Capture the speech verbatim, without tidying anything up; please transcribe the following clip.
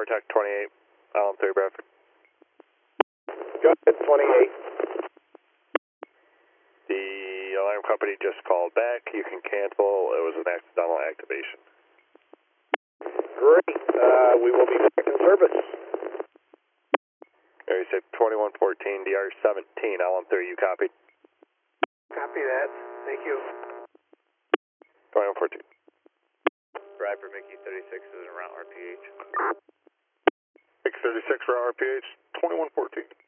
Tech twenty-eight, Allen three, Bradford. Go ahead, twenty-eight. The alarm company just called back. You can cancel. It was an accidental activation. Great. Uh, we will be back in service. Area six twenty-one fourteen, D R seventeen, Allen three, you copied? Copy that. Thank you. twenty-one fourteen. Bradford Mickey thirty-six is around R P H. six thirty-six for R P H, twenty-one fourteen.